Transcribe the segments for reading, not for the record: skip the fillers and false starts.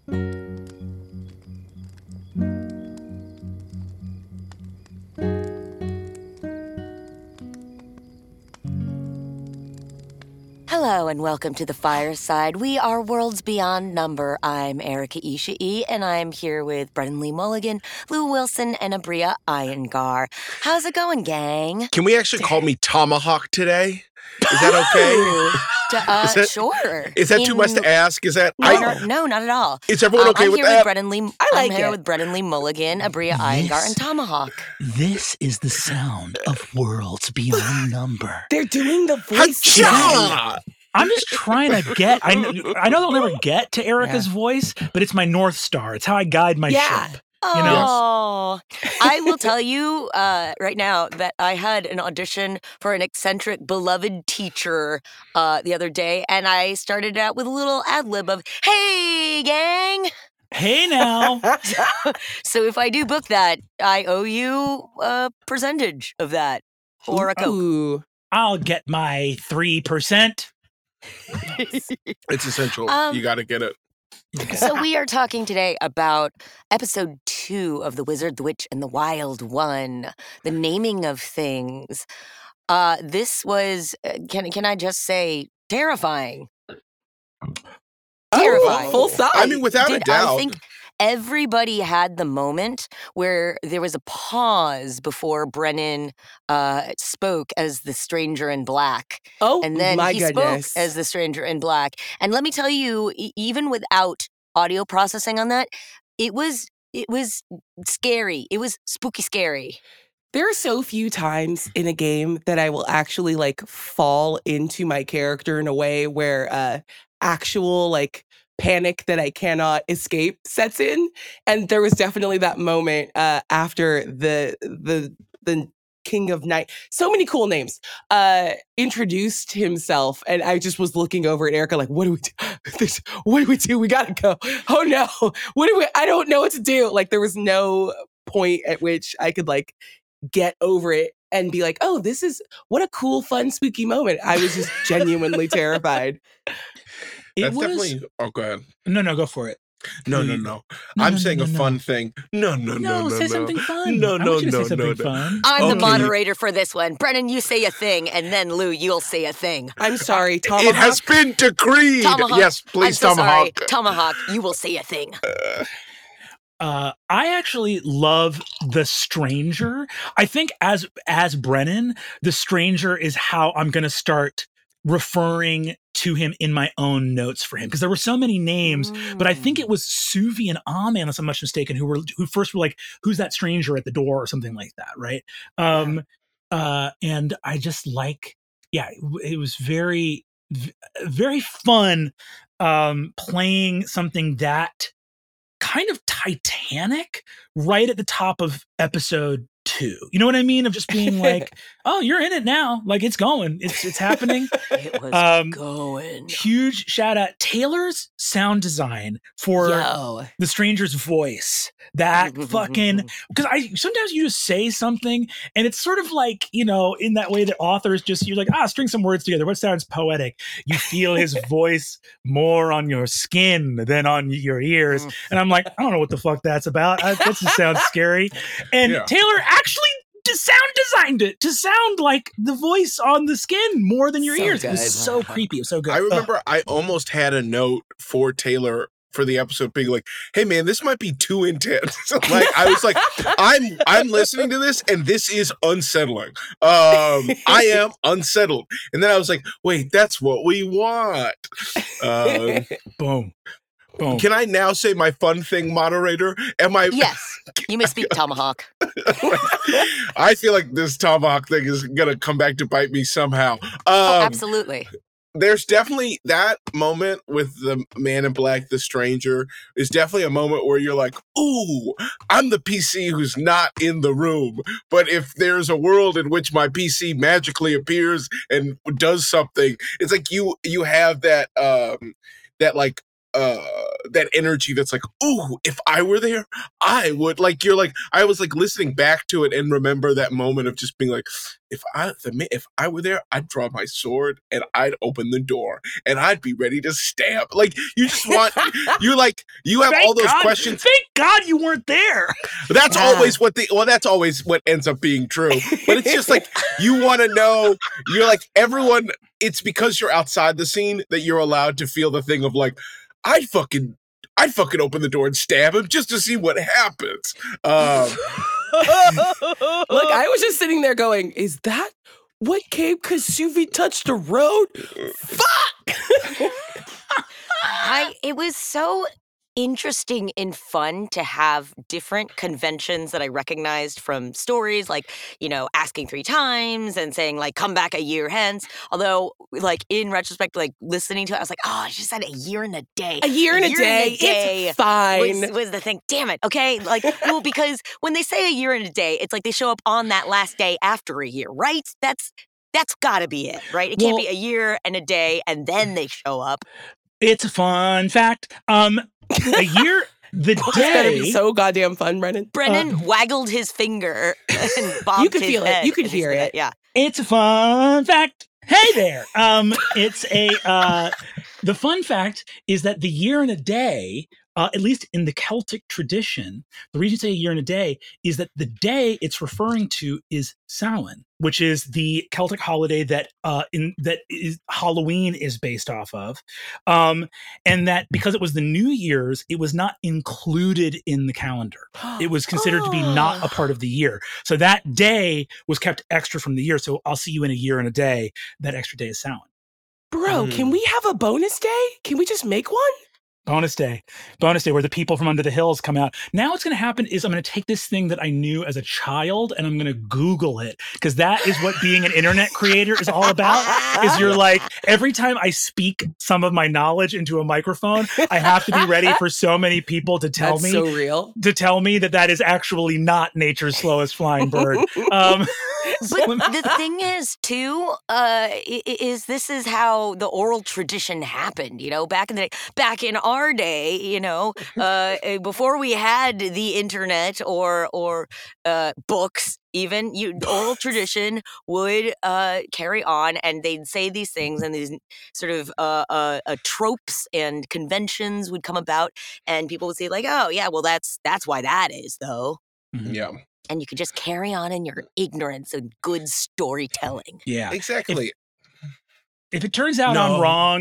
Hello and welcome to the Fireside. We are Worlds Beyond Number. I'm Erica Ishii, and I'm here with Brennan Lee Mulligan, Lou Wilson, and Abria Iyengar. How's it going, gang? Can we actually call me Tomahawk today? Is that okay? Sure. Is that too much to ask? Is that no, not at all. Is everyone okay with that? I'm here with Brennan Lee Mulligan, Abria Iyengar, and Tomahawk. This is the sound of Worlds Beyond Number. They're doing the voice. I'm just trying to get. I know they'll never get to Erica's voice, but it's my North Star. It's how I guide my ship. You know? Oh, I will tell you right now that I had an audition for an eccentric, beloved teacher the other day, and I started out with a little ad lib of, "Hey, gang." Hey now. So if I do book that, I owe you a percentage of that or a Coke. Ooh. I'll get my 3%. It's essential. You got to get it. So we are talking today about episode 2 of The Wizard, the Witch, and the Wild One, the naming of things. This was, can I just say, terrifying. Terrifying. Full size. I mean, without a doubt. I think everybody had the moment where there was a pause before Brennan spoke as the stranger in black. Oh, and then my he goodness. spoke as the stranger in black. And let me tell you, even without audio processing on that, it was scary. It was spooky scary. There are so few times in a game that I will actually fall into my character in a way where actual panic that I cannot escape sets in. And there was definitely that moment after the King of Night, so many cool names, introduced himself. And I just was looking over at Erica what do we do? What do we do? We gotta go. Oh no. I don't know what to do. There was no point at which I could get over it and be oh, this is what a cool, fun, spooky moment. I was just genuinely terrified. That's definitely. Oh, go ahead. No, go for it. No. I'm saying a fun thing. No. Say something fun. No. Fun. I'm the moderator for this one. Brennan, you say a thing, and then Lou, you'll say a thing. I'm sorry, Tomahawk. It has been decreed. Tomahawk. Yes, please, I'm so Tomahawk. Sorry. Tomahawk, you will say a thing. I actually love the stranger. I think as Brennan, the stranger is how I'm going to start referring to him in my own notes for him, because there were so many names, but I think it was Suvi and Ahmed, unless I'm much mistaken, who first were who's that stranger at the door or something like that, right? And I just it was very, very fun playing something that kind of Titanic right at the top of episode 2. You know what I mean? Of just being oh, you're in it now. It's going. It's happening. It was going. Huge shout out. Taylor's sound design for the stranger's voice. That fucking, because sometimes you just say something and it's sort of in that way that authors just, you're string some words together. What sounds poetic? You feel his voice more on your skin than on your ears. And I'm I don't know what the fuck that's about. That just sounds scary. And Taylor actually sound designed it to sound like the voice on the skin more than your ears. Good. It was so creepy. It was so good. I remember I almost had a note for Taylor for the episode being hey man, this might be too intense. I was I'm listening to this and this is unsettling. I am unsettled. And then I was wait, that's what we want. Boom. Can I now say my fun thing, moderator? Yes, you may speak, Tomahawk. I feel like this Tomahawk thing is going to come back to bite me somehow. Absolutely. There's definitely that moment with the man in black, the stranger, is definitely a moment where you're ooh, I'm the PC who's not in the room. But if there's a world in which my PC magically appears and does something, it's you have that that energy that's like, ooh, if I were there, I would like. You're like, I was like listening back to it and remember that moment of just being like, if I were there, I'd draw my sword and I'd open the door and I'd be ready to stab. Like you just want, you're like, you have all those questions. Thank God you weren't there. That's always that's always what ends up being true. But it's just like, you want to know, you're like, everyone, it's because you're outside the scene that you're allowed to feel the thing of like, I'd fucking open the door and stab him just to see what happens. Look, I was just sitting there going, is that what Cape Kasuvi touched the road? Fuck! It was so interesting and fun to have different conventions that I recognized from stories, like, you know, asking 3 times and saying, like, come back a year hence. Although, like, in retrospect, like, listening to it, I was like, oh, I just said a year and a day. A year and a day. It's fine. Was the thing. Damn it. Okay. Like, well, because when they say a year and a day, it's like they show up on that last day after a year, right? That's gotta be it, right? It can't be a year and a day and then they show up. It's a fun fact. A year, the It's gonna be day. so goddamn fun, Brennan. Brennan waggled his finger and bobbed You could his feel it. head You could as he hear said it. Yeah. It's a fun fact. Hey there. It's a the fun fact is that the year and a day, at least in the Celtic tradition, the reason you say a year and a day is that the day it's referring to is Samhain, which is the Celtic holiday that Halloween is based off of, and that because it was the New Year's, it was not included in the calendar. It was considered to be not a part of the year. So that day was kept extra from the year. So I'll see you in a year and a day. That extra day is Samhain. Bro, can we have a bonus day? Can we just make one? Bonus day where the people from under the hills come out. Now what's going to happen is I'm going to take this thing that I knew as a child and I'm going to Google it, because that is what being an internet creator is all about. Is you're like, every time I speak some of my knowledge into a microphone, I have to be ready for so many people to tell That's me so real. that is actually not nature's slowest flying bird. But the thing is, too, this is how the oral tradition happened, you know, back in our day, you know, before we had the internet or books, even, oral tradition would carry on, and they'd say these things, and these sort of tropes and conventions would come about, and people would say, like, oh, yeah, well, that's why that is, though. Mm-hmm. Yeah. And you could just carry on in your ignorance and good storytelling. Yeah. Exactly. If it turns out I'm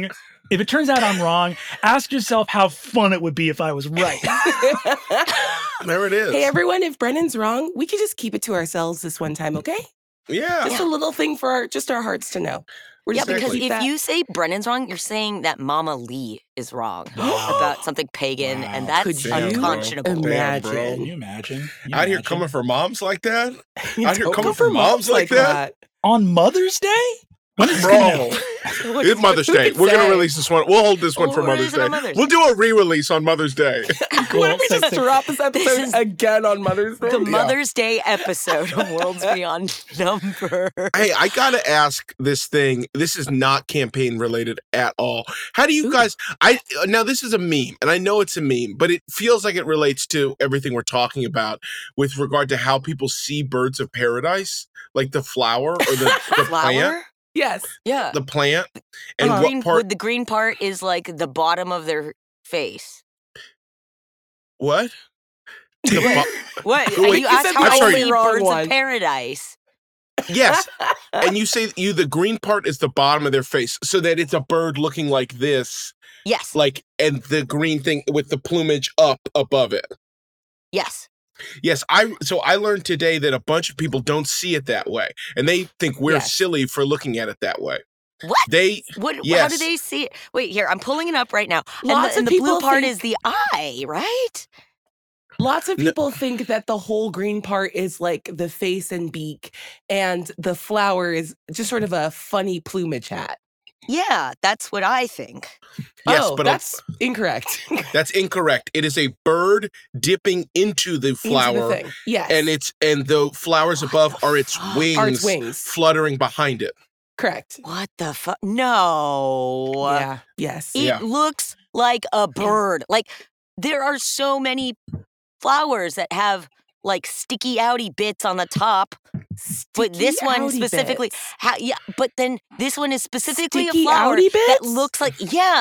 wrong, ask yourself how fun it would be if I was right. There it is. Hey, everyone, if Brennan's wrong, we can just keep it to ourselves this one time, okay? Yeah. Just a little thing for our hearts to know. We're Yeah, just gonna because keep if that. you say Brennan's wrong, you're saying that Mama Lee is wrong about something pagan, Wow. and that's Could you unconscionable. imagine? Can you imagine? Out here coming for moms like that? You Out here don't coming go for moms like that? On Mother's Day? When is this Bro. gonna happen? It's Mother's Who Day. could We're going to say? release this one. We'll hold this one for We'll Mother's release it Day. on Mother's We'll do a re-release on Mother's Day. Why don't we just drop this episode is again on Mother's Day? The Mother's Day episode of Worlds Beyond Number. Hey, I got to ask this thing. This is not campaign related at all. How do you guys, now this is a meme, and I know it's a meme, but it feels like it relates to everything we're talking about with regard to how people see birds of paradise, like the flower or the plant. Flower? Yes. Yeah. The plant. And The green part is like the bottom of their face. What? What? Wait, You asked said how the I only see wrong birds one. of paradise. Yes. And you say the green part is the bottom of their face, so that it's a bird looking like this, Yes. like, and the green thing with the plumage up above it. Yes. Yes, so I learned today that a bunch of people don't see it that way, and they think we're Yes. silly for looking at it that way. What? How Yes. do they see it? Wait, here, I'm pulling it up right now. Lots and of the blue people part think- is the eye, right? Lots of people think that the whole green part is like the face and beak, and the flower is just sort of a funny plumage hat. Yeah, that's what I think. Yes, oh, but that's incorrect. that's incorrect. It is a bird dipping into the Into the flower, thing. Yes. and the flowers above are its fuck? wings, Are its wings. fluttering behind it. Correct. What the fuck? No. Yeah. Yes. It Yeah. looks like a bird. Like, there are so many flowers that have like sticky outy bits on the top. But this one specifically, but then this one is specifically Sticky a flower outy that bits? looks like,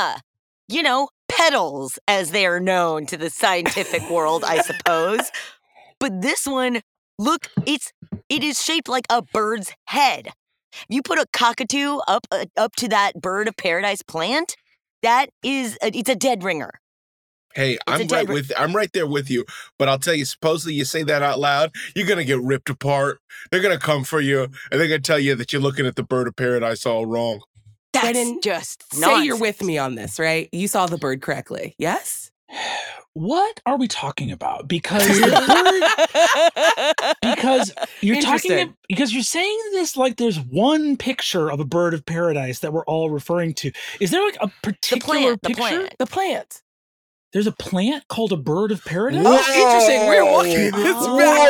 petals, as they are known to the scientific world, I suppose. But this one, look, it is shaped like a bird's head. You put a cockatoo up to that bird of paradise plant, it's a dead ringer. Hey, I'm right there with you. But I'll tell you, supposedly you say that out loud, you're gonna get ripped apart. They're gonna come for you, and they're gonna tell you that you're looking at the bird of paradise all wrong. That's Brennan, just say nonsense. you're with me on this, right? You saw the bird correctly, yes? What are we talking about? Because the bird, because you're because you're saying this like there's one picture of a bird of paradise that we're all referring to. Is there like a particular picture? The plant. There's a plant called a bird of paradise? Oh, interesting. We're walking this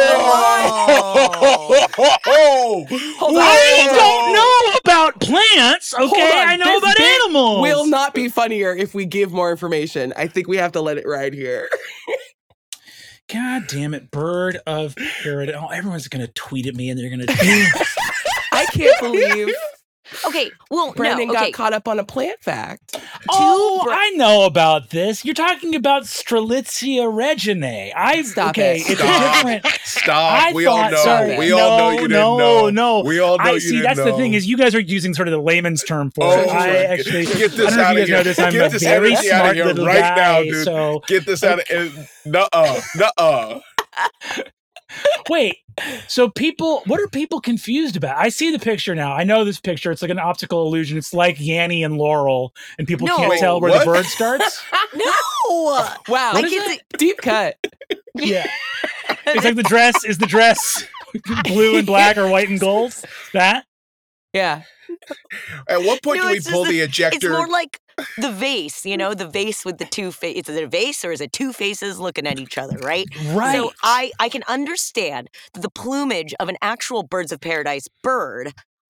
Hold on. I don't know about plants, okay? I know about animals. Will not be funnier if we give more information. I think we have to let it ride here. God damn it, bird of paradise. Oh, everyone's going to tweet at me and they're going to... I can't believe... Okay, well, Brennan got caught up on a plant fact. I know about this. You're talking about Strelitzia reginae. Stop it's it. a different. Stop. We all know. We all know you didn't know. No. We all know you didn't know. That's the thing is you guys are using sort of the layman's term for it. I actually get this I don't know out if you of guys here. know this. I'm Get a this very energy out of smart here little right guy. now, dude. So get this out of nuh-uh. Wait, so what are people confused about? I see the picture now. I know this picture. It's like an optical illusion. It's like Yanny and Laurel, and people can't tell where the bird starts. No! Wow. What is it? Deep cut. Yeah. It's like is the dress blue and black or white and gold? That? Yeah. At what point do we pull the ejector? It's more like the vase, the vase with the two faces. Is it a vase or is it two faces looking at each other, right? Right. So I can understand that the plumage of an actual birds of paradise bird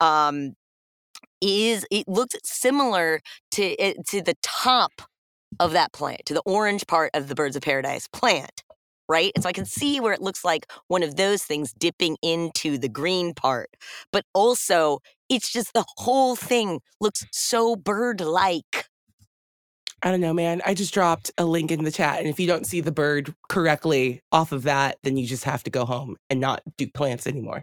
it looks similar to the top of that plant, to the orange part of the birds of paradise plant. Right? And so I can see where it looks like one of those things dipping into the green part. But also, it's just the whole thing looks so bird-like. I don't know, man. I just dropped a link in the chat. And if you don't see the bird correctly off of that, then you just have to go home and not do plants anymore.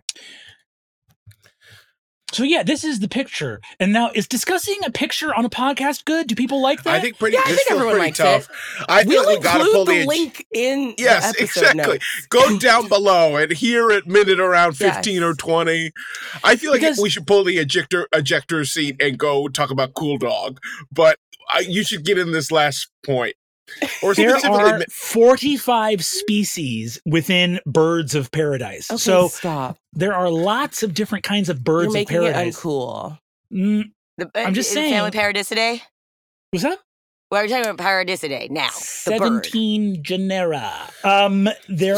So yeah, this is the picture. And now, is discussing a picture on a podcast good? Do people like that? I think everyone likes tough. It. I we'll think we got to pull the link in the episode exactly. notes. Go down below and here at minute around 15 or 20. I feel like we should pull the ejector seat and go talk about Cool Dog. But you should get in this last point. Or there are 45 species within birds of paradise. Okay, so stop. There are lots of different kinds of birds of paradise. You're making it uncool. I'm just saying. Family Paradisidae? What's that? Well, we're talking about Paradisidae now. 17 genera. There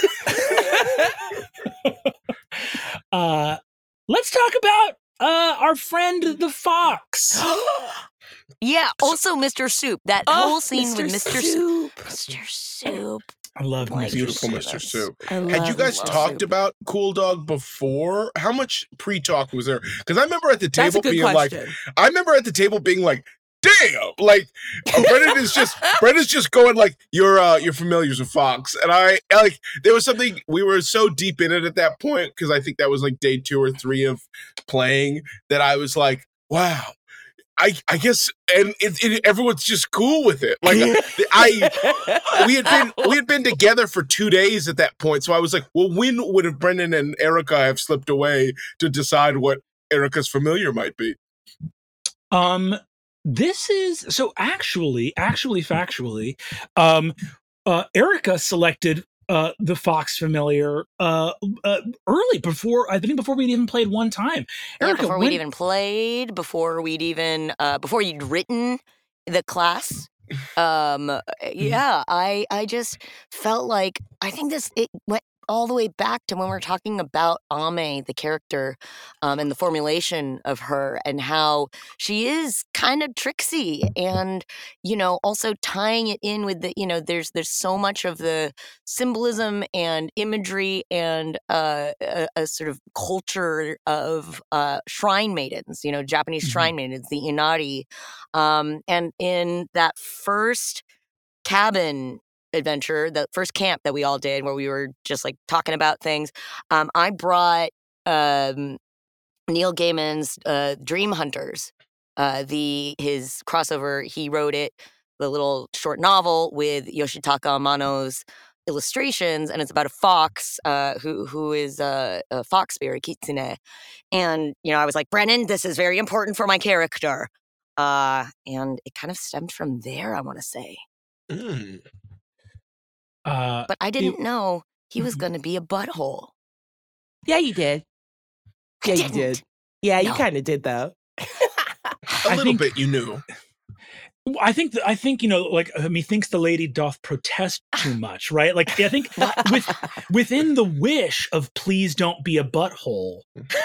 are. Let's talk about our friend the fox. Yeah, also Mr. Soup. That whole scene Mr. with Mr. Soup. Mr. Soup. I love beautiful Mr. Soup. Had you guys talked about Cool Dog before? How much pre-talk was there? Because I remember at the table being like, damn, like Brendan's just going like, you're familiar with Fox. And I like there was something, we were so deep in it at that point, because I think that was like day 2 or 3 of playing, that I was like, wow. I guess, and everyone's just cool with it. Like we had been together for 2 days at that point, so I was like, well, when would have Brendan and Erica have slipped away to decide what Erica's familiar might be? This is so actually, factually, Erica selected the Fox familiar early, before we'd even played one time. Erica, before we'd even played, before you'd written the class. I just felt like I think all the way back to when we're talking about Ame, the character, and the formulation of her, and how she is kind of tricksy, and also tying it in with the there's so much of the symbolism and imagery and a sort of culture of shrine maidens, Japanese shrine maidens, the Inari, and in that first cabin adventure, the first camp that we all did where we were just like talking about things, I brought Neil Gaiman's Dream Hunters, his crossover. He wrote it, the little short novel with Yoshitaka Amano's illustrations, and it's about a fox who is a fox spirit, Kitsune. And I was like, Brennan, this is very important for my character, and it kind of stemmed from there, I want to say. But I didn't know he was going to be a butthole. Yeah, you did. Yeah, you did. Yeah, you No. kind of did, though. A little bit, you knew. I think methinks the lady doth protest too much, right? Like, I think within the wish of please don't be a butthole.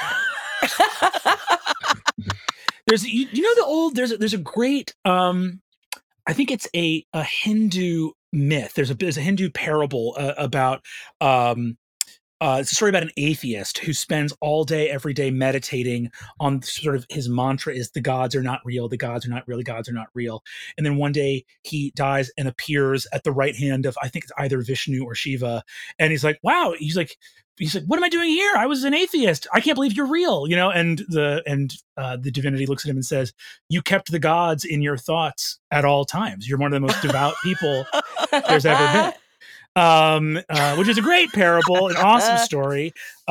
There's there's a great I think it's a Hindu myth. There's a Hindu parable about it's a story about an atheist who spends all day, every day meditating on sort of his mantra is the gods are not real, the gods are not real, the gods are not real. And then one day he dies and appears at the right hand of, I think it's either Vishnu or Shiva. And he's like, wow, he's like, what am I doing here? I was an atheist. I can't believe you're real, and the divinity looks at him and says, you kept the gods in your thoughts at all times. You're one of the most devout people there's ever been. Which is a great parable, an awesome story.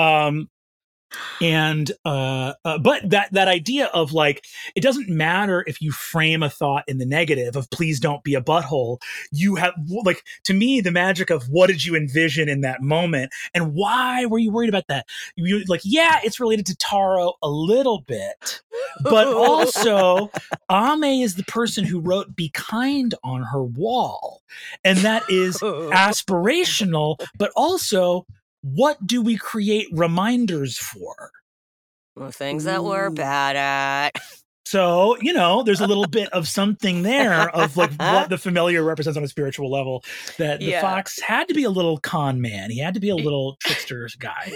But that idea of like, it doesn't matter if you frame a thought in the negative of please don't be a butthole. You have, like, to me, the magic of what did you envision in that moment and why were you worried about that? You like, yeah, it's related to Taro a little bit, but also Ame is the person who wrote "Be Kind" on her wall, and that is aspirational, but also, what do we create reminders for? Well, things that we're bad at. So, there's a little bit of something there of like what the familiar represents on a spiritual level, that the fox had to be a little con man. He had to be a little trickster guy.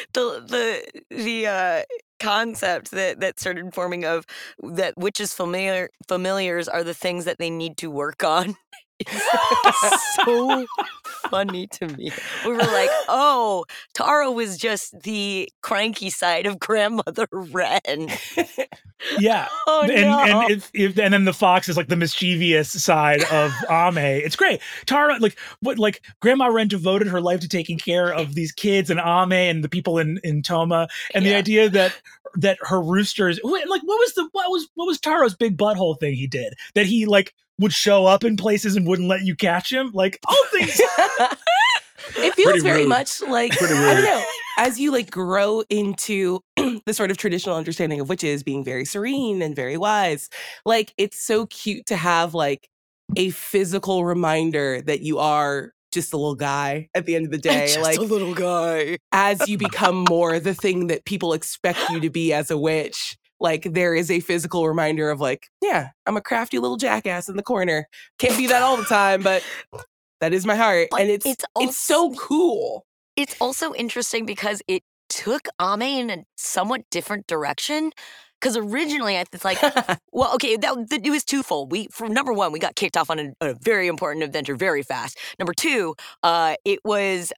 The concept that started forming of that witches' familiars are the things that they need to work on. It's so funny to me. We were like, oh, Taro was just the cranky side of Grandmother Wren. Yeah. Oh, no. And then the fox is like the mischievous side of Ame. It's great. Taro, like Grandma Wren devoted her life to taking care of these kids and Ame and the people in Toma. And the idea that her roosters, like, what was Taro's big butthole thing he did? That he like would show up in places and wouldn't let you catch him? Like, all things. It feels very much like, I don't know, as you like grow into the sort of traditional understanding of witches being very serene and very wise, like, it's so cute to have like a physical reminder that you are just a little guy at the end of the day. Just like a little guy. As you become more the thing that people expect you to be as a witch, like, there is a physical reminder of like, yeah, I'm a crafty little jackass in the corner. Can't be that all the time, but that is my heart. But and it's so cool. It's also interesting because it took Ame in a somewhat different direction. Because originally, it's like, well, okay, it was twofold. Number one, we got kicked off on a very important adventure very fast. Number two, it was,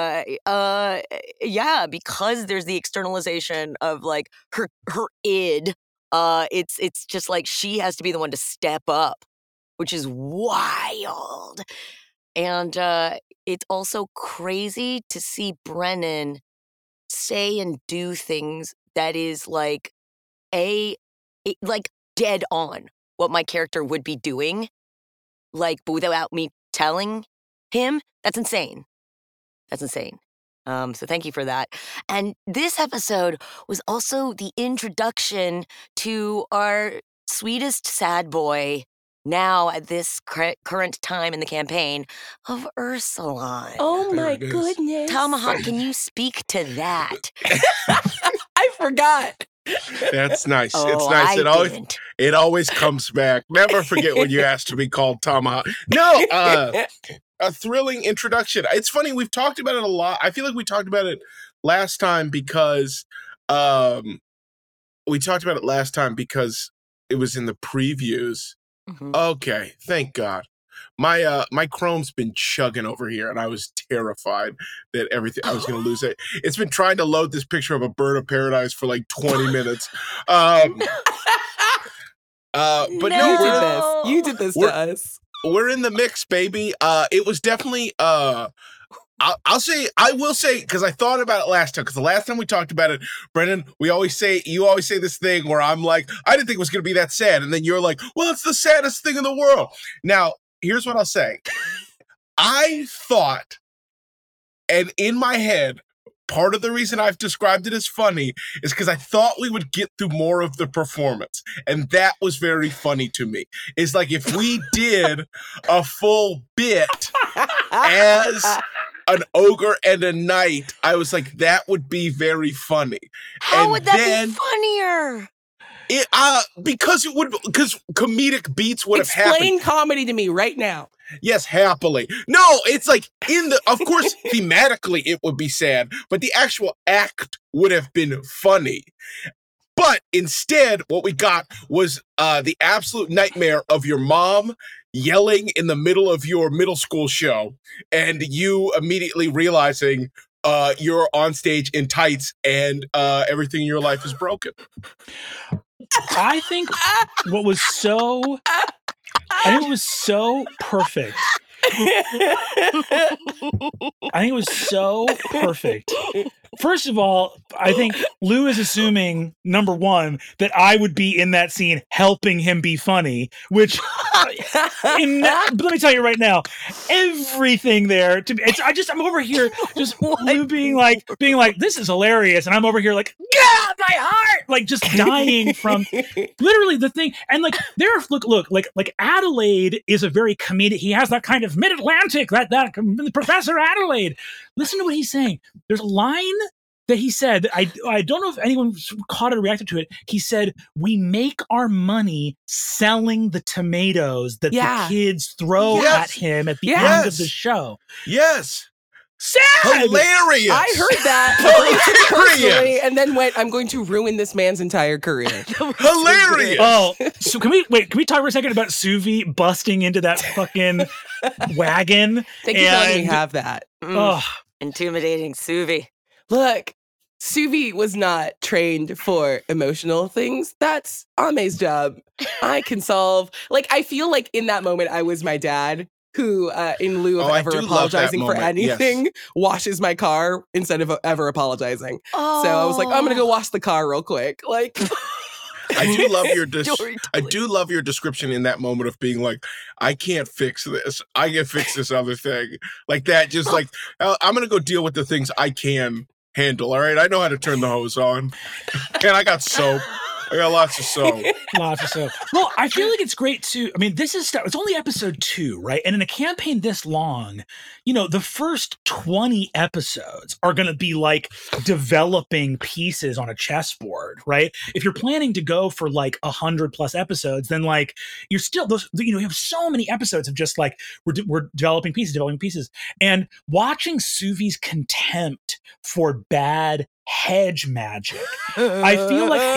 because there's the externalization of like her id. It's just like she has to be the one to step up, which is wild. And it's also crazy to see Brennan say and do things that is like, like dead on what my character would be doing, like, but without me telling him. That's insane. So thank you for that. And this episode was also the introduction to our sweetest sad boy, now at this current time in the campaign of Ursulon. Oh There my it is. goodness. Tomahawk, can you speak to that? I forgot. That's nice. Oh, It's nice. I didn't. It always comes back. Never forget when you asked to be called Tomahawk. No, a thrilling introduction. It's funny, we've talked about it a lot. I feel like we talked about it last time because it was in the previews. Mhm. Okay, thank God. My Chrome's been chugging over here, and I was terrified that I was going to lose it. It's been trying to load this picture of a bird of paradise for like 20 minutes. But no, You did this to us. we're in the mix, baby. It was definitely I will say, because I thought about it last time, because the last time we talked about it, Brendan, you always say this thing where I'm like, I didn't think it was going to be that sad. And then you're like, well, it's the saddest thing in the world. Now, here's what I'll say. I thought, and in my head, part of the reason I've described it as funny is because I thought we would get through more of the performance. And that was very funny to me. It's like if we did a full bit as an ogre and a knight, I was like, that would be very funny. How And would that then be funnier? because comedic beats would have happened. Explain comedy to me right now. Yes, happily. No, it's like of course, thematically it would be sad, but the actual act would have been funny. But instead, what we got was the absolute nightmare of your mom yelling in the middle of your middle school show, and you immediately realizing you're on stage in tights and everything in your life is broken. I think it was so perfect. I think it was so perfect. First of all, I think Lou is assuming, number one, that I would be in that scene helping him be funny, which, let me tell you right now, everything there, I'm over here, just Lou being like, this is hilarious, and I'm over here like, God, my heart, like just dying from literally the thing. And like, look, Adelaide is a very comedic, he has that kind of mid-Atlantic, that Professor Adelaide. Listen to what he's saying. There's a line that he said, that I don't know if anyone caught it or reacted to it. He said, we make our money selling the tomatoes that the kids throw at him at the end of the show. Yes. Sad! Hilarious! I heard that personally, and then went, I'm going to ruin this man's entire career. Hilarious! Oh, so can we talk for a second about Suvi busting into that fucking wagon? Thank you for letting me have that. Oh, Intimidating Suvi. Look, Suvi was not trained for emotional things. That's Ame's job. I can solve. Like, I feel like in that moment, I was my dad who, in lieu of ever apologizing for anything, washes my car instead of ever apologizing. Oh. So I was like, I'm going to go wash the car real quick. Like... I do love your description in that moment of being like, I can't fix this. I can fix this other thing. Like that, just like, I'm going to go deal with the things I can handle. All right. I know how to turn the hose on. And I got soap. I got lots of soap. Lots of soap. Well, I feel like it's great too. I mean, it's only episode 2, right? And in a campaign this long, the first 20 episodes are going to be like developing pieces on a chessboard, right? If you're planning to go for like 100+ episodes, then like you're still you have so many episodes of just like we're developing pieces, and watching Suvi's contempt for bad hedge magic. I feel like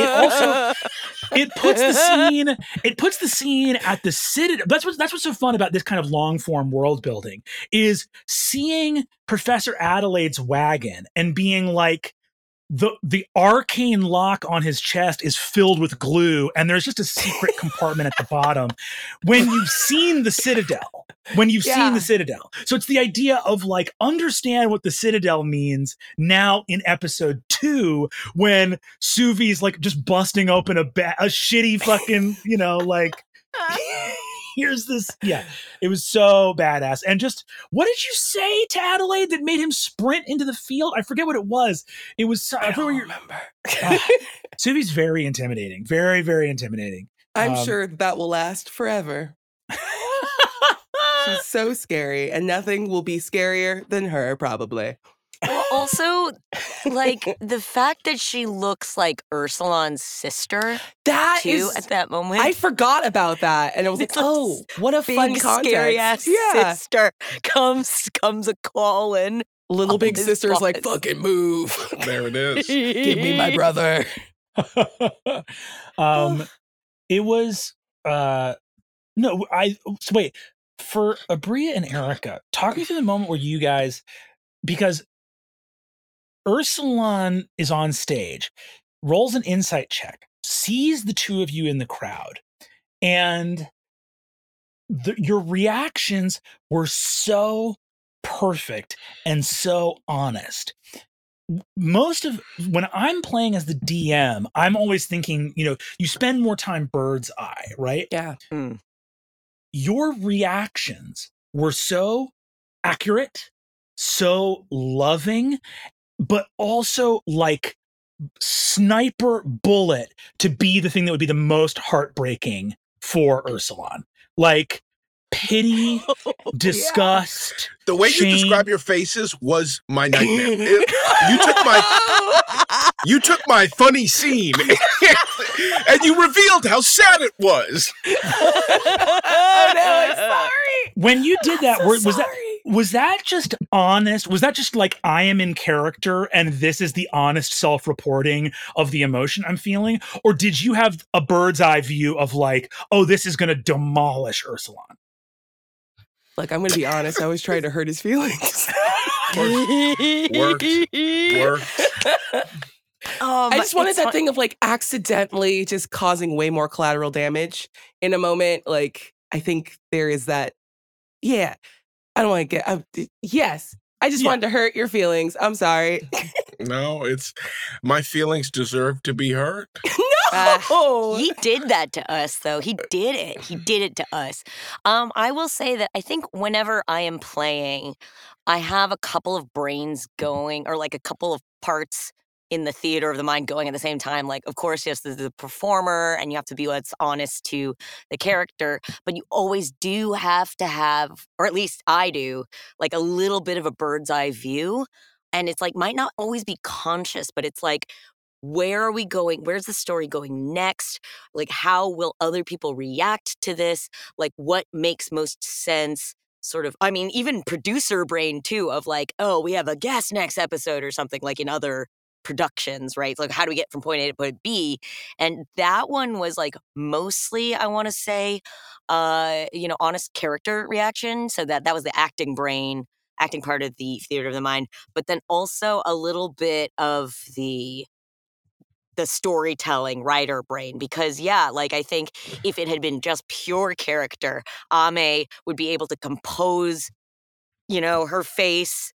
it puts the scene at the Citadel. That's what's so fun about this kind of long form world building, is seeing Professor Adelaide's wagon and being like, the arcane lock on his chest is filled with glue, and there's just a secret compartment at the bottom. When you've seen the Citadel, so it's the idea of like, understand what the Citadel means now in episode 2, when Suvi's like just busting open a shitty fucking, like. Here's this. Yeah, it was so badass. And just, what did you say to Adelaide that made him sprint into the field? I forget what it was. It was. I don't remember. Suvi's very intimidating. Very, very intimidating. I'm sure that will last forever. She's so scary, and nothing will be scarier than her, probably. Well, also, like, the fact that she looks like Ursulon's sister, That too, is, at that moment. I forgot about that, and I was like, It's a oh, what a fun big, context. scary-ass sister comes a-calling. Little on big his sister's like, boss. fucking move. There it is. Give me my brother. It was no, so wait, for Abria and Erica, talk me through the moment where you guys, because Ursulon is on stage, rolls an insight check, sees the two of you in the crowd, and your reactions were so perfect and so honest. Most of when I'm playing as the DM, I'm always thinking, you spend more time bird's eye, right? Yeah. Your reactions were so accurate, so loving, but also like sniper bullet to be the thing that would be the most heartbreaking for Ursulon. Like pity, disgust. The way shame. you describe your faces was my nightmare. You took my funny scene and you revealed how sad it was. Oh no, I'm sorry. When you did that, So was that just honest? Was that just like I am in character and this is the honest self-reporting of the emotion I'm feeling? Or did you have a bird's eye view of like, oh, this is going to demolish Ursulon? Like, I'm going to be honest, I was trying to hurt his feelings. Worked. I just wanted that thing of like accidentally just causing way more collateral damage in a moment. Like, I think there is that. Yeah, I don't want to get. Yes, I just wanted to hurt your feelings. I'm sorry. No, it's my feelings deserve to be hurt. No, He did that to us, though. He did it. He did it to us. I will say that I think whenever I am playing, I have a couple of brains going, or like a couple of parts in the theater of the mind going at the same time. Like, of course, yes, there's the performer, and you have to be what's honest to the character, but you always do have to have, or at least I do, like a little bit of a bird's eye view. And it's like, might not always be conscious, but it's like, where are we going? Where's the story going next? Like, how will other people react to this? Like, what makes most sense? Sort of, I mean, even producer brain too, of like, oh, we have a guest next episode or something, like in other productions, right? Like, how do we get from point A to point B? And that one was like mostly, I want to say, honest character reaction. So that was the acting part of the theater of the mind, but then also a little bit of the storytelling writer brain, because like I think if it had been just pure character, Ame would be able to compose, her face,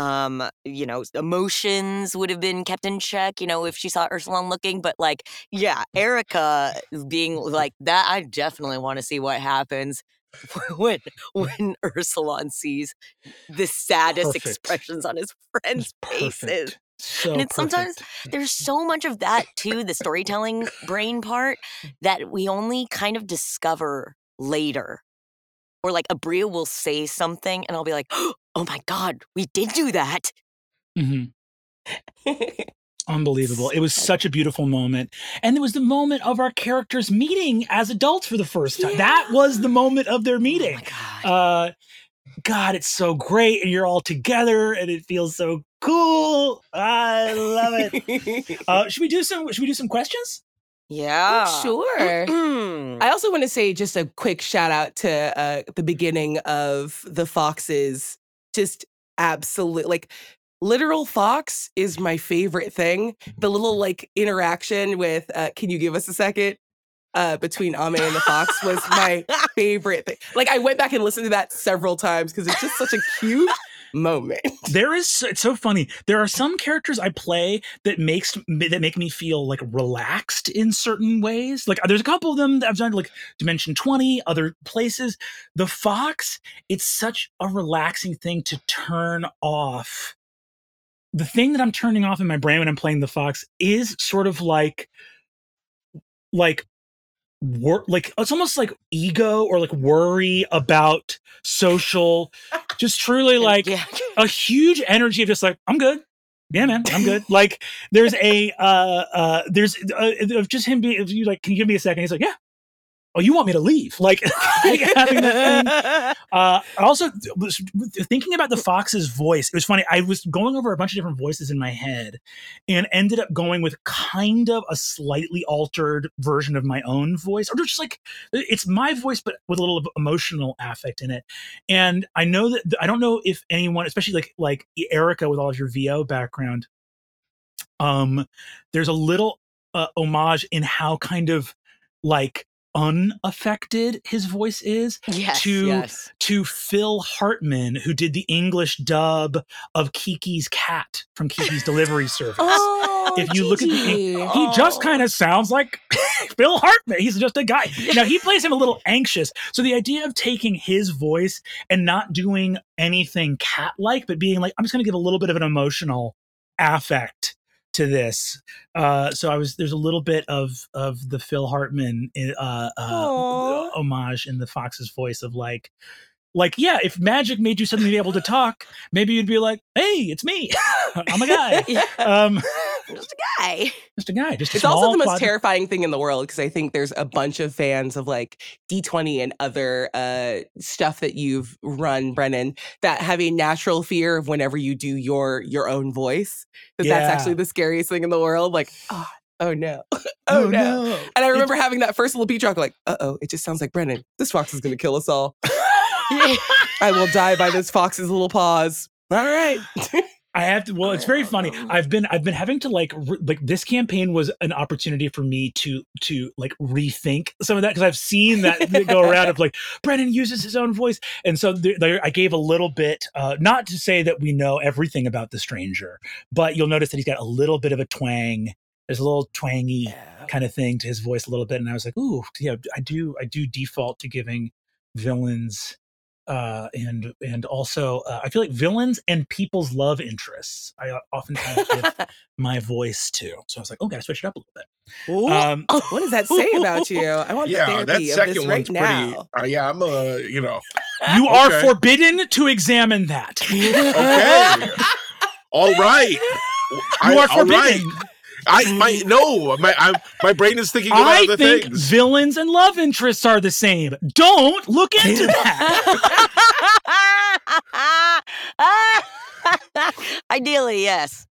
emotions would have been kept in check, if she saw Ursulon looking, but like, Erica being like that, I definitely want to see what happens when Ursulon sees the saddest expressions on his friends' faces. So and it's sometimes there's so much of that too, the storytelling brain part, that we only kind of discover later. Or like Abria will say something and I'll be like, oh my God, we did do that. Mm-hmm. Unbelievable. It was such a beautiful moment. And it was the moment of our characters meeting as adults for the first time. That was the moment of their meeting. Oh my God. God, it's so great. And you're all together and it feels so cool. I love it. Should we do some questions? Yeah. Sure. I also want to say just a quick shout out to the beginning of the Foxes. Just absolute, like, literal fox is my favorite thing. The little like interaction with, can you give us a second? Between Ame and the fox was my favorite thing. Like, I went back and listened to that several times because it's just such a cute moment. It's so funny. There are some characters I play that make me feel like relaxed in certain ways. Like, there's a couple of them that I've done, like Dimension 20, other places. The fox, it's such a relaxing thing to turn off. The thing that I'm turning off in my brain when I'm playing the fox is sort of like like it's almost like ego or like worry about social, just truly like a huge energy of just like, I'm good. Yeah, man, I'm good. Like there's of just him being like, can you give me a second? He's like, yeah. Oh, you want me to leave? Like having that thing. Also, thinking about the Fox's voice, it was funny. I was going over a bunch of different voices in my head and ended up going with kind of a slightly altered version of my own voice, or just like it's my voice, but with a little emotional affect in it. And I know that I don't know if anyone, especially like Erica with all of your VO background, there's a little homage in how kind of like unaffected his voice is to Phil Hartman, who did the English dub of Kiki's cat from Kiki's Delivery Service. If you look at he just kind of sounds like Phil Hartman. He's just a guy. Now he plays him a little anxious. So the idea of taking his voice and not doing anything cat-like, but being like, I'm just going to give a little bit of an emotional affect to this. So there's a little bit of the Phil Hartman homage in the Fox's voice of like, yeah, if magic made you suddenly be able to talk, maybe you'd be like, hey, it's me. I'm a guy. Just a guy. It's also the most terrifying thing in the world, because I think there's a bunch of fans of like D20 and other stuff that you've run, Brennan, that have a natural fear of whenever you do your own voice. Because that's actually the scariest thing in the world. Like, oh no. Oh no. And I remember having that first little beat drop, like, it just sounds like Brennan. This fox is going to kill us all. I will die by this fox's little paws. All right. I have to. Well, it's very funny. I've been having to like this campaign was an opportunity for me to like rethink some of that, because I've seen that go around of like Brennan uses his own voice, and so I gave a little bit, not to say that we know everything about the stranger, but you'll notice that he's got a little bit of a twang. There's a little twangy kind of thing to his voice a little bit, and I was like, ooh, yeah, I do default to giving villains. And also I feel like villains and people's love interests I oftentimes give my voice to. So I was like, gotta switch it up a little bit. What does that say about you? I want the therapy that second of this one's right now. pretty. I'm You are forbidden to examine that. Okay. All right. You are forbidden. My brain is thinking about other things. I think villains and love interests are the same. Don't look into that. Ideally, yes.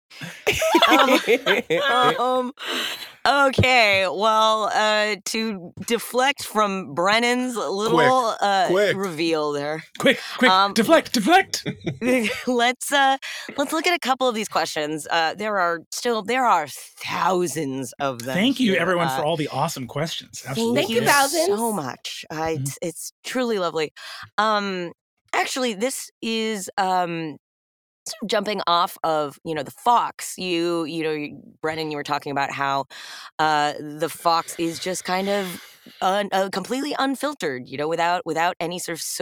Okay, well, to deflect from Brennan's little reveal there. Quick, deflect. Let's look at a couple of these questions. There are thousands of them. Thank you, everyone, for all the awesome questions. Absolutely. Thank you, thousands. So much. It's truly lovely. Actually, this is sort of jumping off of, the fox. Brennan, you were talking about how the fox is just kind of completely unfiltered, without any sort of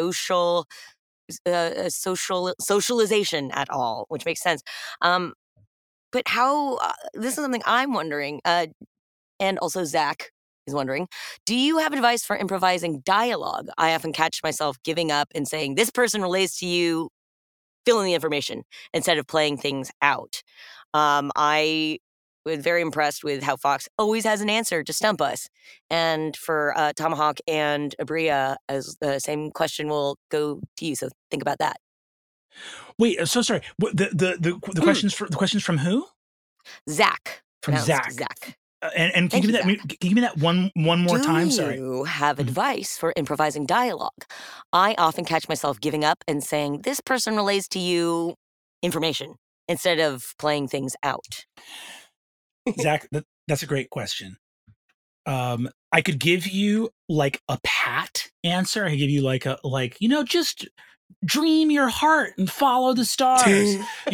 socialization at all, which makes sense. But how? This is something I'm wondering, and also Zach is wondering, do you have advice for improvising dialogue? I often catch myself giving up and saying, this person relates to you, fill in the information, instead of playing things out. I was very impressed with how Fox always has an answer to stump us. And for Tomahawk and Abria, as the same question will go to you. So think about that. Wait, so sorry. The questions from who? Zach. From Zach. And can you give me that one more time? Sorry. Do you have advice for improvising dialogue? I often catch myself giving up and saying, this person relates to you, information, instead of playing things out. Zach, that's a great question. I could give you like a pat answer. I could give you just dream your heart and follow the stars.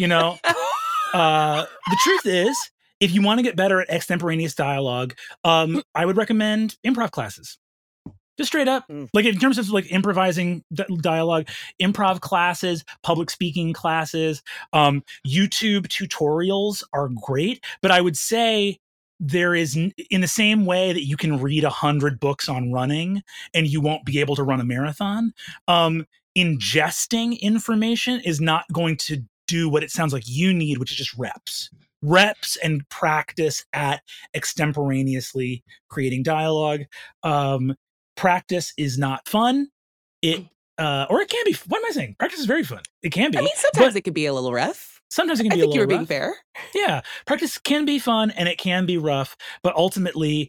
The truth is, if you want to get better at extemporaneous dialogue, I would recommend improv classes. Just straight up. Like in terms of like improvising dialogue, improv classes, public speaking classes, YouTube tutorials are great. But I would say there is, in the same way that you can read 100 books on running and you won't be able to run a marathon, ingesting information is not going to do what it sounds like you need, which is just reps and practice at extemporaneously creating dialogue. Practice is not fun. Or it can be. What am I saying? Practice is very fun. It can be. I mean, sometimes it can be a little rough. Sometimes it can be I a think little you were rough. being fair. Yeah. Practice can be fun and it can be rough, but ultimately,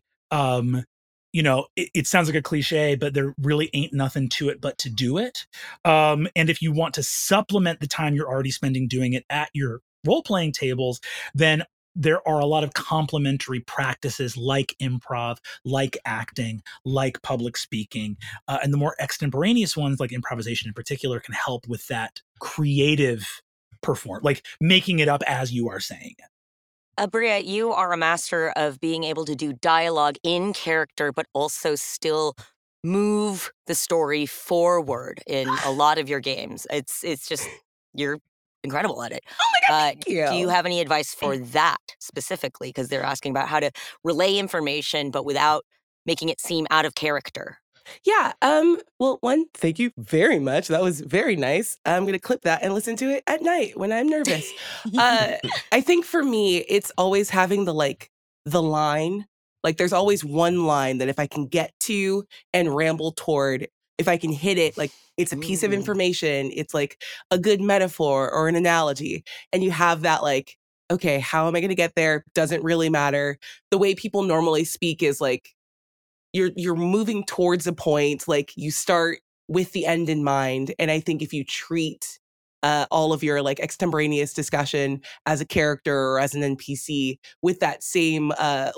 it sounds like a cliche, but there really ain't nothing to it but to do it. And if you want to supplement the time you're already spending doing it at your role-playing tables, then there are a lot of complementary practices like improv, like acting, like public speaking. And the more extemporaneous ones, like improvisation in particular, can help with that creative like making it up as you are saying it. Bria, you are a master of being able to do dialogue in character, but also still move the story forward in a lot of your games. It's just, you're incredible at it. Oh my God, thank you. Do you have any advice for that specifically? Because they're asking about how to relay information, but without making it seem out of character. Yeah. Well, one, thank you very much. That was very nice. I'm going to clip that and listen to it at night when I'm nervous. I think for me, it's always having the line. Like there's always one line that if I can get to and ramble toward, if I can hit it, like it's a piece of information, it's like a good metaphor or an analogy. And you have that like, okay, how am I going to get there? Doesn't really matter. The way people normally speak is like, you're moving towards a point, like you start with the end in mind. And I think if you treat all of your like extemporaneous discussion as a character or as an NPC with that same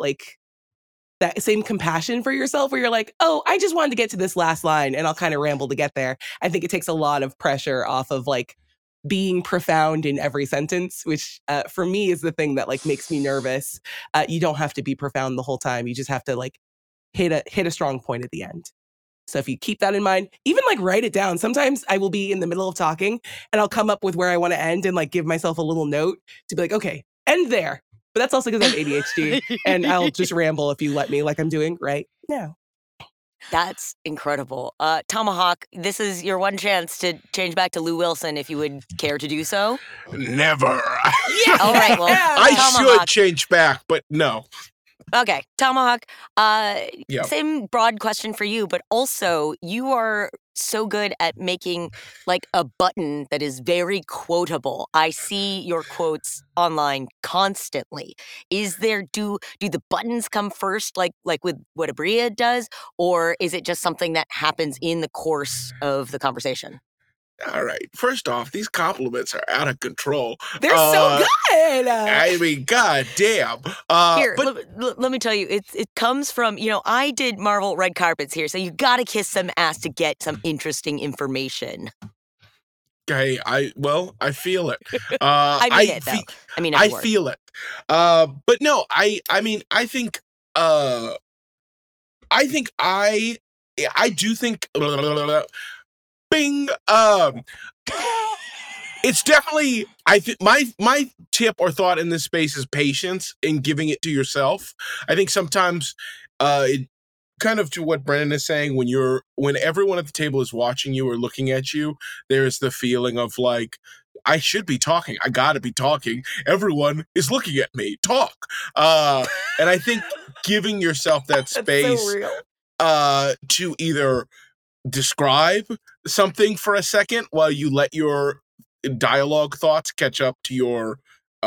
that same compassion for yourself, where you're like, oh, I just wanted to get to this last line and I'll kind of ramble to get there. I think it takes a lot of pressure off of like being profound in every sentence, which for me is the thing that like makes me nervous. You don't have to be profound the whole time. You just have to like hit a strong point at the end. So if you keep that in mind, even like write it down. Sometimes I will be in the middle of talking and I'll come up with where I want to end and like give myself a little note to be like, okay, end there. But that's also because I have ADHD and I'll just ramble if you let me, like I'm doing right now. That's incredible. Tomahawk, this is your one chance to change back to Lou Wilson if you would care to do so. Never. Yeah. All right, well, I Tomahawk. should change back, but no. Okay, Tomahawk, Yep. Same broad question for you, but also you are so good at making like a button that is very quotable. I see your quotes online constantly. Is there, do the buttons come first like with what Abria does, or is it just something that happens in the course of the conversation? All right. First off, these compliments are out of control. They're so good. I mean, god damn. Here, let me tell you, it comes from, I did Marvel red carpets here, so you gotta kiss some ass to get some interesting information. Okay, I feel it. I mean it, though. I mean, I feel it. But no, I think I do think Bing. It's definitely, I think my tip or thought in this space is patience in giving it to yourself. I think sometimes, kind of to what Brennan is saying, when everyone at the table is watching you or looking at you, there's the feeling of like, I should be talking. I gotta be talking. Everyone is looking at me. Talk. And I think giving yourself that space so real. To either describe something for a second while you let your dialogue thoughts catch up to your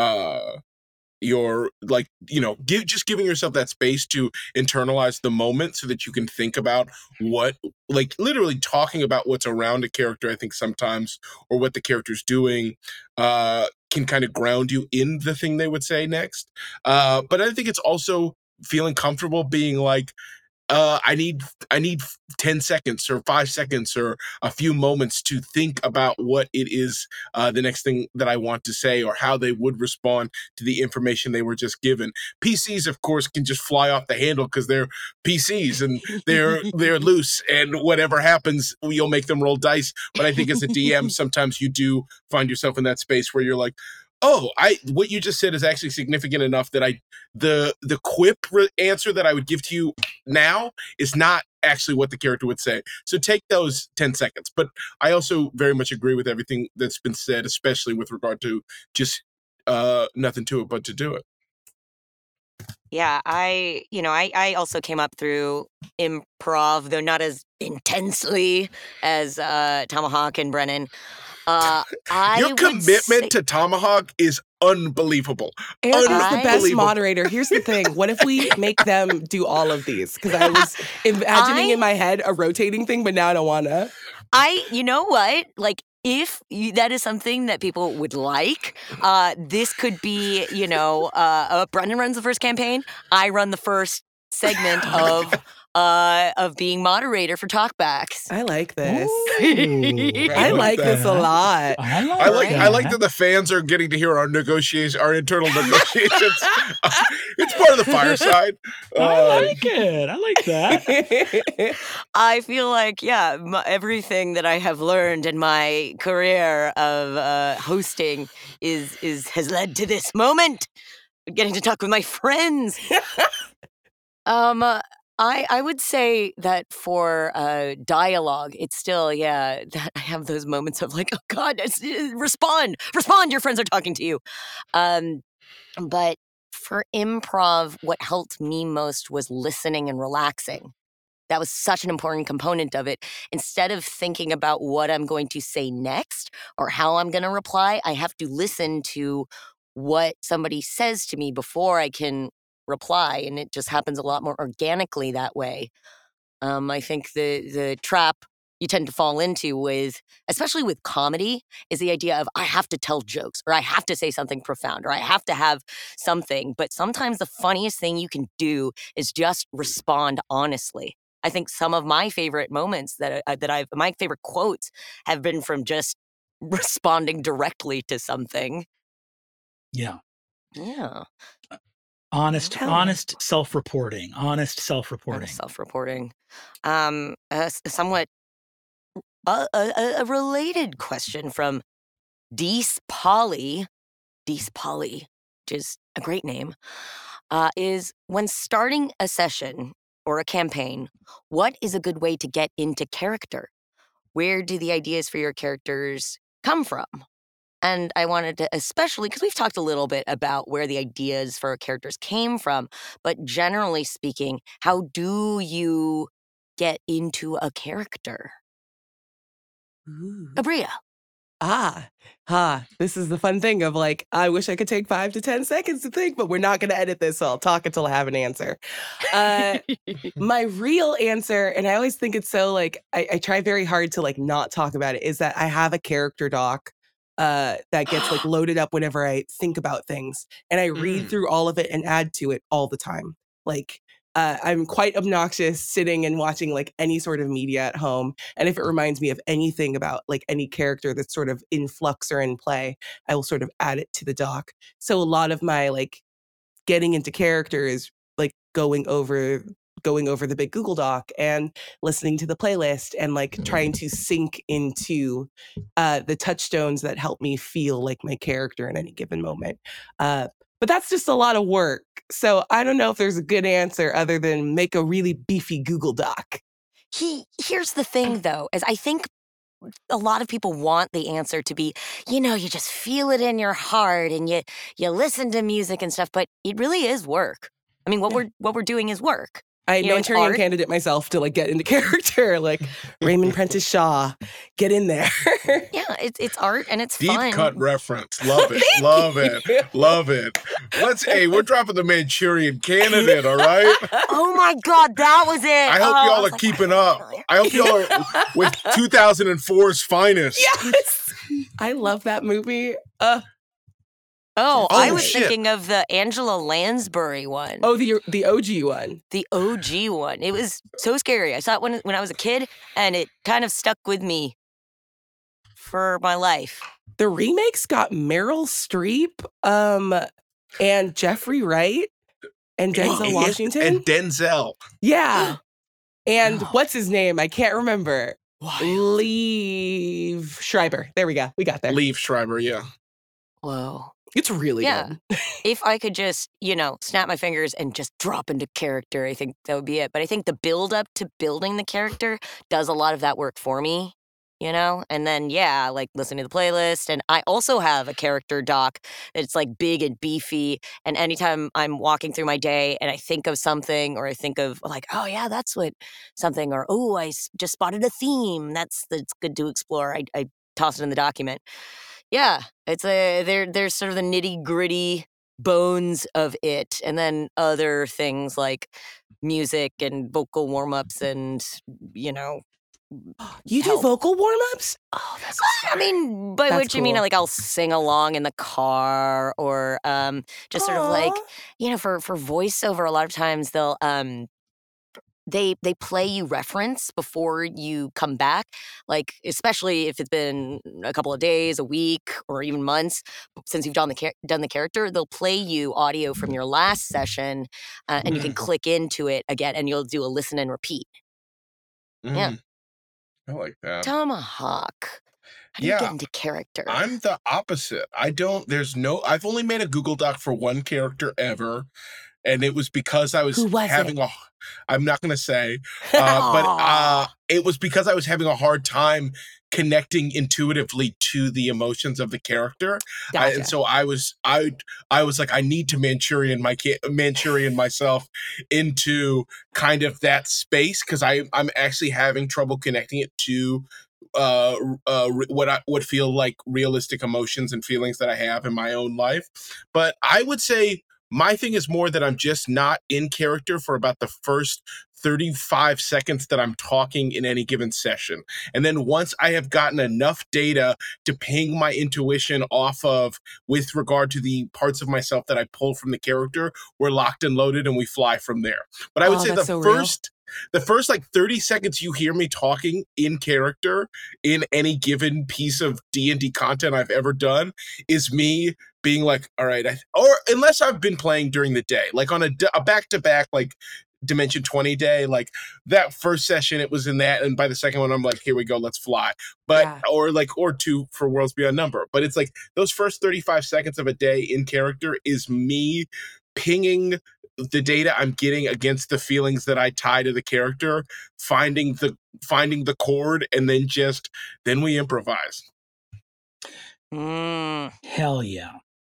like, just giving yourself that space to internalize the moment so that you can think about what, like literally talking about what's around a character, I think sometimes, or what the character's doing, can kind of ground you in the thing they would say next. But I think it's also feeling comfortable being like, I need 10 seconds or 5 seconds or a few moments to think about what it is, the next thing that I want to say, or how they would respond to the information they were just given. PCs, of course, can just fly off the handle because they're PCs and they're loose, and whatever happens, you'll make them roll dice. But I think as a DM, sometimes you do find yourself in that space where you're like, What you just said is actually significant enough that the quip answer that I would give to you now is not actually what the character would say. So take those 10 seconds. But I also very much agree with everything that's been said, especially with regard to just nothing to it but to do it. Yeah, I also came up through improv, though not as intensely as Tomahawk and Brennan. Your commitment to Tomahawk is unbelievable. Aaron's the best moderator. Here's the thing. What if we make them do all of these? Because I was imagining in my head a rotating thing, but now I don't want to. You know what? Like, if that is something that people would like, this could be, Brendan runs the first campaign. I run the first segment of being moderator for Talkbacks. I like this. I like this a lot. I like that the fans are getting to hear our internal negotiations. It's part of the fireside. I like it. I like that. I feel like, everything that I have learned in my career of hosting has led to this moment. Getting to talk with my friends. I would say that for dialogue, it's still, that I have those moments of like, oh God, respond, your friends are talking to you. But for improv, what helped me most was listening and relaxing. That was such an important component of it. Instead of thinking about what I'm going to say next or how I'm going to reply, I have to listen to what somebody says to me before I can reply, and it just happens a lot more organically that way. I think the trap you tend to fall into especially with comedy, is the idea of I have to tell jokes, or I have to say something profound, or I have to have something. But sometimes the funniest thing you can do is just respond honestly. I think some of my favorite moments my favorite quotes have been from just responding directly to something. Yeah. Yeah. Honest self-reporting. Somewhat a related question from Dees Polly, which is a great name, is when starting a session or a campaign, what is a good way to get into character? Where do the ideas for your characters come from? And I wanted to, especially because we've talked a little bit about where the ideas for characters came from, but generally speaking, how do you get into a character? Abria. This is the fun thing of like, I wish I could take 5 to 10 seconds to think, but we're not going to edit this, so I'll talk until I have an answer. My real answer, and I always think it's so like, I try very hard to like not talk about it, is that I have a character doc that gets like loaded up whenever I think about things, and I read through all of it and add to it all the time. Like, I'm quite obnoxious sitting and watching like any sort of media at home. And if it reminds me of anything about like any character that's sort of in flux or in play, I will sort of add it to the doc. So a lot of my like getting into character is like going over the big Google Doc and listening to the playlist and like trying to sink into the touchstones that help me feel like my character in any given moment. But that's just a lot of work. So I don't know if there's a good answer other than make a really beefy Google Doc. Here's the thing, though, is I think a lot of people want the answer to be, you just feel it in your heart and you listen to music and stuff, but it really is work. I mean, what we're doing is work. I had Manchurian candidate myself to like get into character, like Raymond Prentice Shaw, get in there. Yeah, it's art and it's deep fun. Deep cut reference, love it, love it. We're dropping the Manchurian Candidate, all right? Oh my God, that was it. I hope y'all are keeping up. I hope y'all are with 2004's finest. Yes, I love that movie. I was thinking of the Angela Lansbury one. Oh, the OG one. The OG one. It was so scary. I saw it when I was a kid, and it kind of stuck with me for my life. The remakes got Meryl Streep, and Jeffrey Wright, and Denzel Washington. And Denzel. Yeah. And what's his name? I can't remember. Liev Schreiber. There we go. We got there. Liev Schreiber, yeah. Whoa. It's really good. If I could just, snap my fingers and just drop into character, I think that would be it. But I think the build up to building the character does a lot of that work for me, And then, like listening to the playlist. And I also have a character doc that's like big and beefy. And anytime I'm walking through my day and I think of something, or I think of like, oh yeah, that's what something, or oh, just spotted a theme that's good to explore. I toss it in the document. Yeah, it's there's sort of the nitty gritty bones of it, and then other things like music and vocal warm ups, and you do vocal warm ups? Oh, that's. I mean, by which cool. I mean like I'll sing along in the car, or just sort of like for voiceover. A lot of times they'll they play you reference before you come back, like especially if it's been a couple of days, a week, or even months since you've done the character. They'll play you audio from your last session, and you can click into it again, and you'll do a listen and repeat. Yeah, I like that. Tomahawk. How do you get into character? I'm the opposite. I've only made a Google Doc for one character ever. And it was because I was having I'm not going to say, but it was because I was having a hard time connecting intuitively to the emotions of the character. Gotcha. And so I was like, I need to Manchurian myself into kind of that space, because I'm actually having trouble connecting it to what feel like realistic emotions and feelings that I have in my own life. But I would say my thing is more that I'm just not in character for about the first 35 seconds that I'm talking in any given session. And then once I have gotten enough data to ping my intuition off of with regard to the parts of myself that I pull from the character, we're locked and loaded and we fly from there. But I would say the first like 30 seconds you hear me talking in character in any given piece of D&D content I've ever done is me being like, all right, or unless I've been playing during the day, like on a back-to-back, like Dimension 20 day, like that first session, it was in that. And by the second one, I'm like, here we go, let's fly. But, or two for Worlds Beyond Number. But it's like those first 35 seconds of a day in character is me pinging the data I'm getting against the feelings that I tie to the character, finding the chord, and then we improvise. Hell yeah.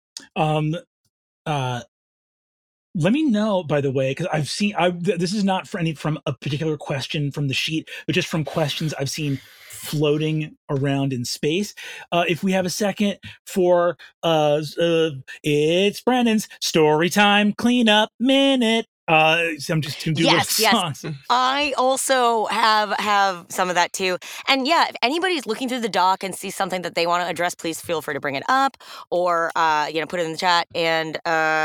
Let me know, by the way, because I've seen, this is not from a particular question from the sheet, but just from questions I've seen floating around in space. If we have a second for it's Brandon's story time cleanup minute. So I'm just going to do those songs. I also have some of that too. And yeah, if anybody's looking through the doc and sees something that they want to address, please feel free to bring it up, or put it in the chat, and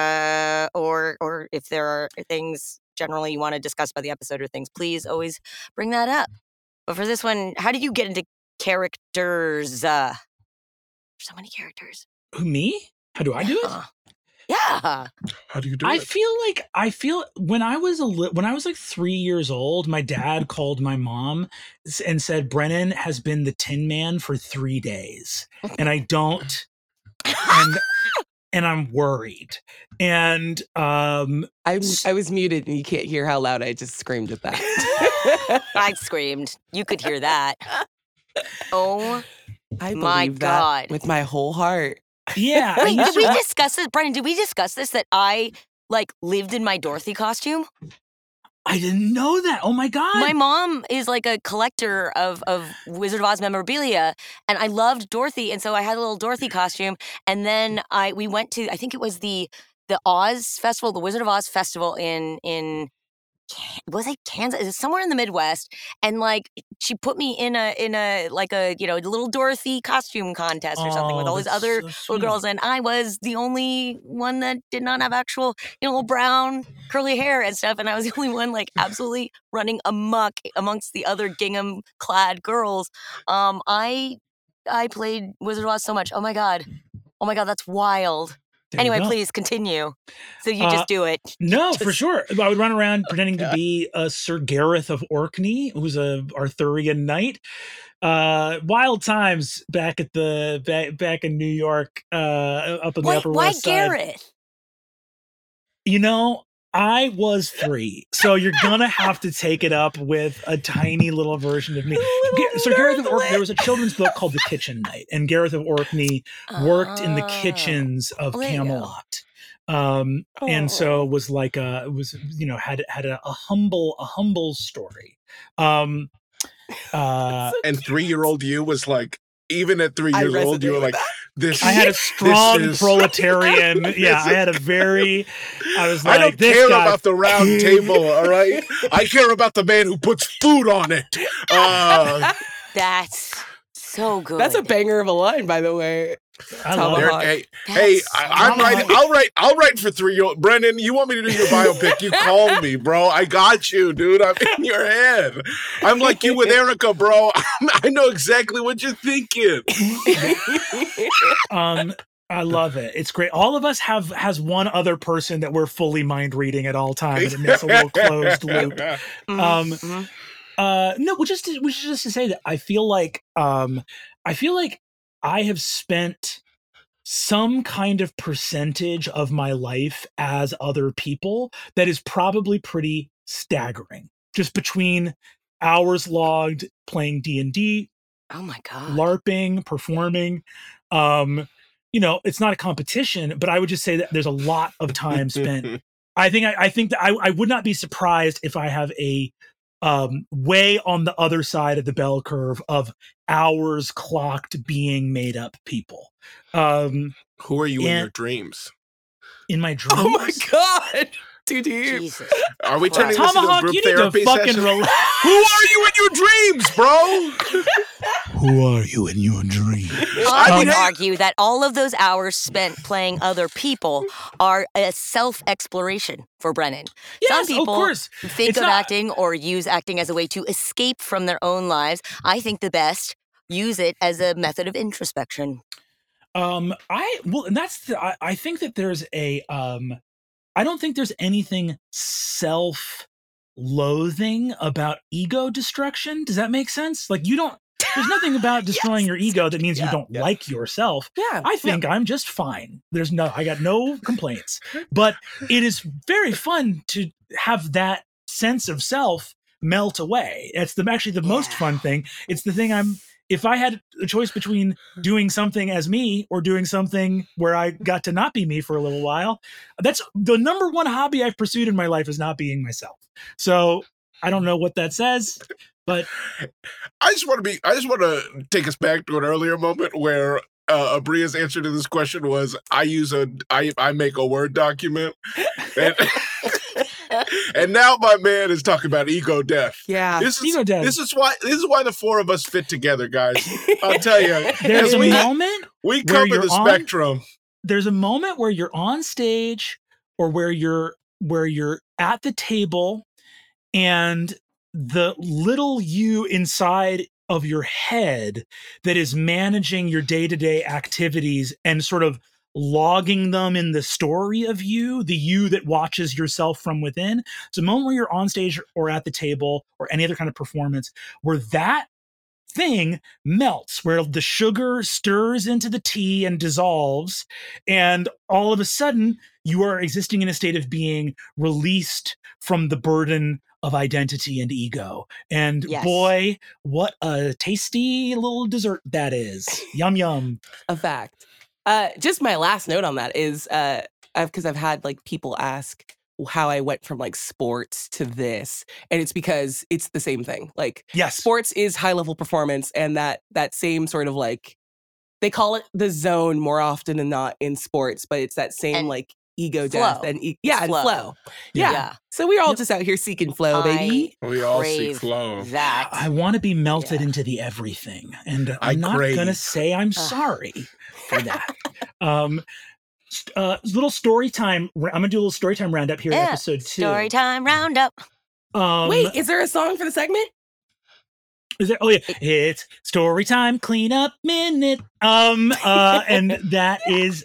or if there are things generally you want to discuss about the episode or things, please always bring that up. But for this one, how did you get into characters? There's so many characters. Me? How do I do it? Yeah. How do you do it? I feel when I was like 3 years old, my dad called my mom and said, Brennan has been the Tin Man for 3 days. And I don't, and I'm worried. And I was muted and you can't hear how loud I just screamed at that. I screamed. You could hear that. Oh I my God. With my whole heart. Yeah. Wait, did we discuss this, Brennan? Did we discuss this, that I lived in my Dorothy costume? I didn't know that. Oh my God. My mom is like a collector of Wizard of Oz memorabilia, and I loved Dorothy, and so I had a little Dorothy costume. And then we went to, I think it was the Oz Festival, the Wizard of Oz Festival in was it Kansas? It's somewhere in the Midwest, and she put me in a little Dorothy costume contest or something with all these other little girls, and I was the only one that did not have actual little brown curly hair and stuff, and I was the only one absolutely running amok amongst the other gingham clad girls. I played Wizard of Oz so much. Oh my god, that's wild. Anyway, please continue. So you just do it. No, for sure. I would run around pretending to be Sir Gareth of Orkney, who's a Arthurian knight. Wild times back at back in New York, up in the Upper West Side. Why Gareth? You know, I was 3, so you're gonna have to take it up with a tiny little version of me. So Gareth of Orkney, there was a children's book called The Kitchen Knight, and Gareth of Orkney worked in the kitchens of Camelot. And so was like had a humble story. And 3-year-old you was like, even at 3 years old, you were like, this. I had a strong proletarian. I was like, I don't care about the round table, all right? I care about the man who puts food on it. That's so good. That's a banger of a line, by the way. I love it. I'm writing. I'll write for 3-year-old. Brendan, you want me to do your biopic? You call me, bro. I got you, dude. I'm in your head. I'm like you with Erica, bro. I know exactly what you're thinking. I love it. It's great. All of us has one other person that we're fully mind reading at all times. It makes a little closed loop. No, which is just to say that I feel like I have spent some kind of percentage of my life as other people that is probably pretty staggering. Just between hours logged playing D&D, oh my god, LARPing, performing. It's not a competition, but I would just say that there's a lot of time spent. I think that I would not be surprised if I have a way on the other side of the bell curve of hours clocked being made up people. Who are you in your dreams? In my dreams? Oh my god! Too deep. Jesus. Are we turning this into a group you therapy need to fucking session? relax. Who are you in your dreams, bro? Who are you in your dreams? I would argue that all of those hours spent playing other people are a self-exploration for Brennan. Yes, some people of course. think of acting or use acting as a way to escape from their own lives. I think the best use it as a method of introspection. I think that there's a I don't think there's anything self-loathing about ego destruction. Does that make sense? Like there's nothing about destroying your ego that means you don't like yourself. Yeah. I think I'm just fine. I got no complaints. But it is very fun to have that sense of self melt away. It's actually the most fun thing. It's the thing if I had a choice between doing something as me or doing something where I got to not be me for a little while, that's the number one hobby I've pursued in my life is not being myself. So I don't know what that says, but I just want to take us back to an earlier moment where Abria's answer to this question was, I make a Word document. And now my man is talking about ego death. Yeah, ego death. This is why the 4 of us fit together, guys. I'll tell you. There's a moment we cover the spectrum. There's a moment where you're on stage or where you're at the table and the little you inside of your head that is managing your day-to-day activities and sort of logging them in the story of you, the you that watches yourself from within. It's a moment where you're on stage or at the table or any other kind of performance where that thing melts, where the sugar stirs into the tea and dissolves, and all of a sudden you are existing in a state of being released from the burden of identity and ego. And boy, what a tasty little dessert that is. Yum, yum. A fact. Just my last note on that is because I've had like people ask how I went from like sports to this, and it's because it's the same thing. Like, sports is high level performance, and that same sort of like, they call it the zone more often than not in sports, but it's that same like ego death and flow. Yeah. So we're all just out here seeking flow, baby. We all seek flow. That I want to be melted into the everything, and I'm not gonna say I'm sorry for that. Little story time. I'm gonna do a little story time roundup here in episode 2. Story time roundup. Wait, is there a song for the segment? Is it? Oh yeah, it's story time cleanup minute. And that is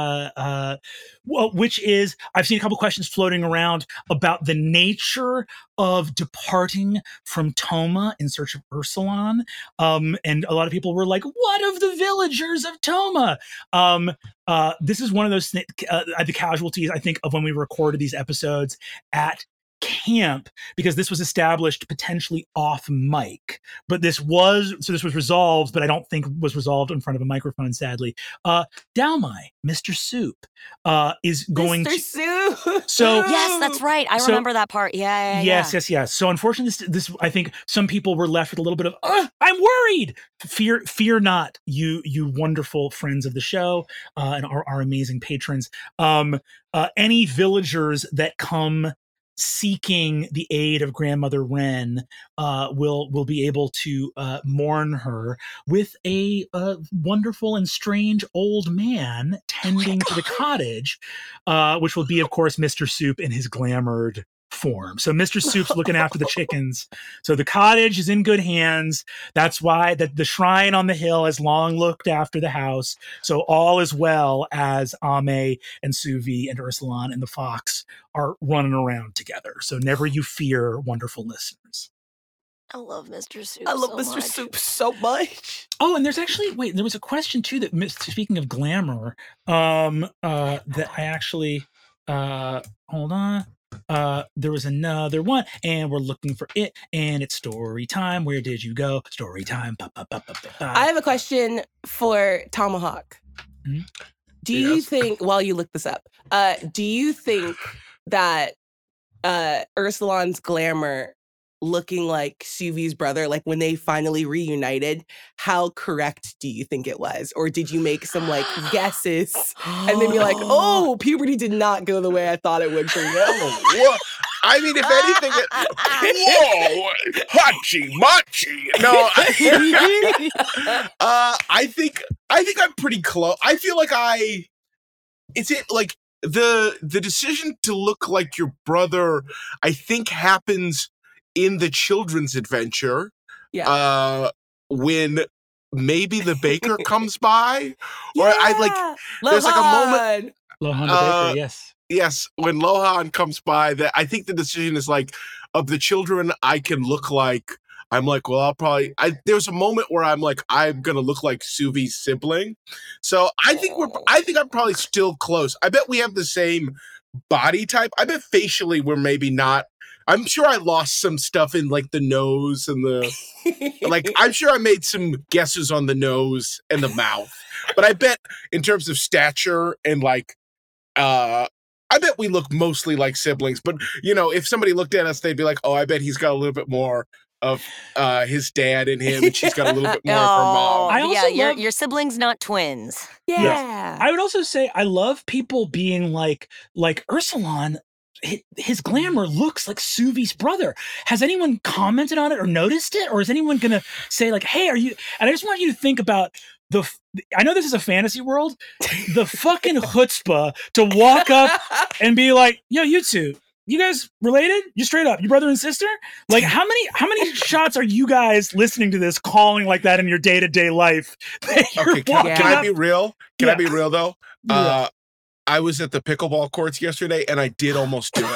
which is I've seen a couple questions floating around about the nature of departing from Toma in search of Ursulon. And a lot of people were like, "What of the villagers of Toma?" This is one of those the casualties I think of when we recorded these episodes at camp, because this was established potentially off mic, but this was resolved, but I don't think was resolved in front of a microphone, sadly. Dalmai, Mr. Soup, is going Mr. Soup. So yes, that's right. I remember that part. Yes. So unfortunately, this I think some people were left with a little bit of I'm worried. Fear not, you wonderful friends of the show and our amazing patrons. Any villagers that come seeking the aid of Grandmother Wren will be able to mourn her with a wonderful and strange old man tending to the cottage, which will be, of course, Mr. Soup in his glamored form. So Mr. Soup's looking after the chickens. So the cottage is in good hands. That's why the shrine on the hill has long looked after the house. So all is well as Ame and Suvi and Ursulon and the fox are running around together. So never you fear, wonderful listeners. I love Mr. Soup. I love Mr. Soup so much. Oh, and there's actually there was a question too that speaking of glamour, that I actually hold on. There was another one, and we're looking for it, and it's story time. Where did you go? Story time. I have a question for Tomahawk. Mm-hmm. Do you think, while you look this up, do you think that Ursulon's glamour looking like Suvi's brother, like when they finally reunited, how correct do you think it was? Or did you make some like guesses and then you're like, oh, puberty did not go the way I thought it would for you? Whoa. I mean, if anything, whoa, hachi machi. No, I think I'm pretty close. I feel like the decision to look like your brother, I think happens in the children's adventure. Yeah. When maybe the baker comes by, or Lohan. there's like a moment. Lohan the baker, yes. Yes, when Lohan comes by, that I think the decision is like, of the children I can look like, I'm like, well, I'll probably. There's a moment where I'm like, I'm gonna look like Suvi's sibling, so I think I'm probably still close. I bet we have the same body type. I bet facially we're maybe not. I'm sure I lost some stuff in like the nose and the like. I'm sure I made some guesses on the nose and the mouth, but I bet in terms of stature and like, I bet we look mostly like siblings. But you know, if somebody looked at us, they'd be like, "Oh, I bet he's got a little bit more of his dad in him, and she's got a little bit more of her mom." Your siblings, not twins. Yeah. Yes. I would also say I love people being like Ursulon. His glamour looks like Suvi's brother. Has anyone commented on it or noticed it? Or is anyone going to say like, hey, are you... And I just want you to think about I know this is a fantasy world, the fucking chutzpah to walk up and be like, yo, you two, you guys related? You straight up, you brother and sister? Like how many shots are you guys listening to this calling like that in your day-to-day life? Okay, can I be real? Can I be real though? Yeah. I was at the pickleball courts yesterday, and I did almost do it.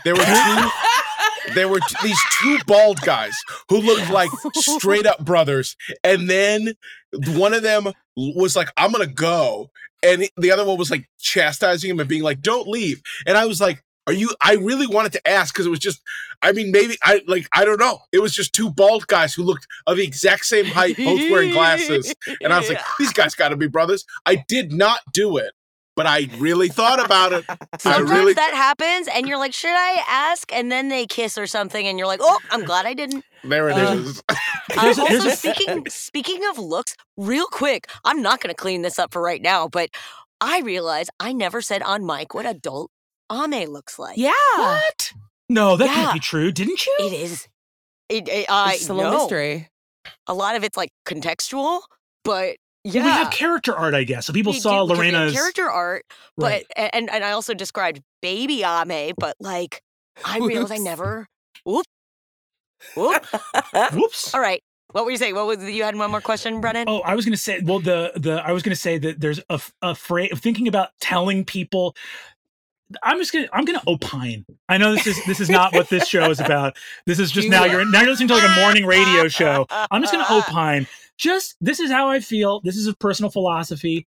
There were these two bald guys who looked like straight up brothers, and then one of them was like, "I'm gonna go," and the other one was like chastising him and being like, "Don't leave." And I was like, "Are you?" I really wanted to ask because it was just, I mean, maybe I don't know. It was just two bald guys who looked of the exact same height, both wearing glasses, and I was like, "These guys got to be brothers." I did not do it. But I really thought about it. Sometimes that happens, and you're like, should I ask? And then they kiss or something, and you're like, oh, I'm glad I didn't. There it is. Also, speaking of looks, real quick, I'm not going to clean this up for right now, but I realize I never said on mic what adult Ame looks like. Yeah. What? No, that can't be true. Didn't you? It is. It's still a mystery. A lot of it's like contextual, but... Yeah, well, we have character art, I guess. So people saw Lorena's character art, right. But and I also described baby Ame, but like I realized I never. Whoops. Whoops. All right. What were you saying? What was you had one more question, Brennan? Oh, I was going to say, well, I was going to say that there's a phrase of thinking about telling people. I'm going to opine. I know this is not what this show is about. This is just now you're listening to like a morning radio show. I'm just going to opine. This is how I feel. This is a personal philosophy.